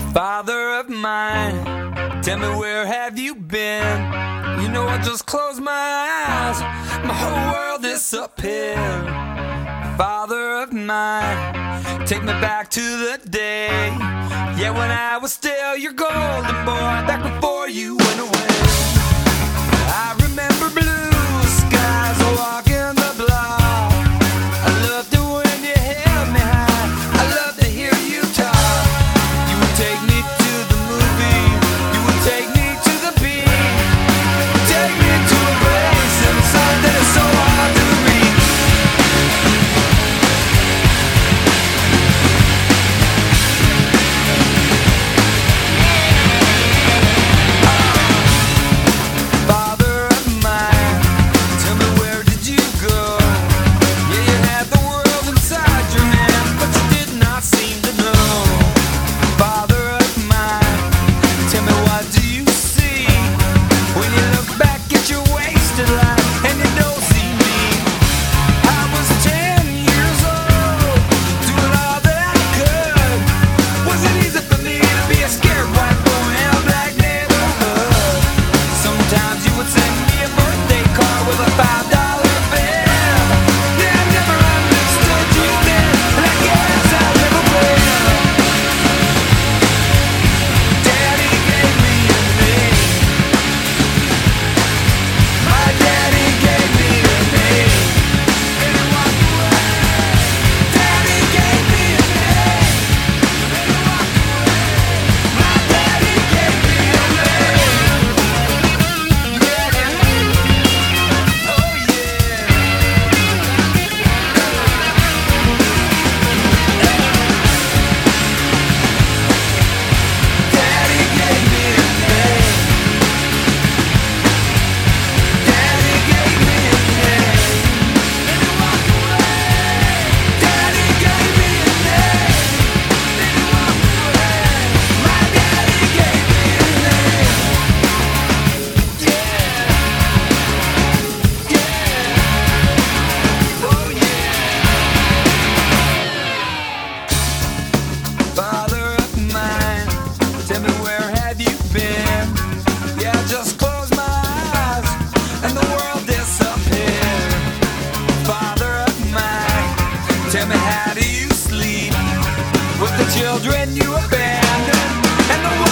Father of mine, tell me where have you been? You know I just close my eyes, my whole world disappeared. Father of mine, take me back to the day, yeah, when I was still your golden boy, back before you went away. I remember blue skies walking the block. I loved it when you held me high, I loved to hear you talk. You would take me to the movie, you would take me to the beach, take me to a place inside that is so hard to reach. Father of mine, tell me where did you go? Yeah, you had the world inside your hand, but you did not seem to know. Father of mine, tell me what do you see when you look back at your wasted life and you don't see me? I was 10 years old, doing all that I could. Was it easy for me to be a scared white boy in a black neighborhood? Sometimes you would send me a birthday card with a $5 bill. Yeah, I never understood you then, and I guess I never will. Daddy gave me a name. My daddy gave me a name. And he walked away. Daddy gave me a name. And he walked away. My daddy gave me a name. Oh yeah. Daddy gave me a name. Daddy gave me a name. And he walked away. Daddy gave me a name. And he walked away. My daddy gave me a name. Yeah. Yeah. Oh yeah. Father of mine, tell me where have you been? Yeah, I just close my eyes and the world disappeared. Father of mine, tell me how do you sleep with the children you abandoned and the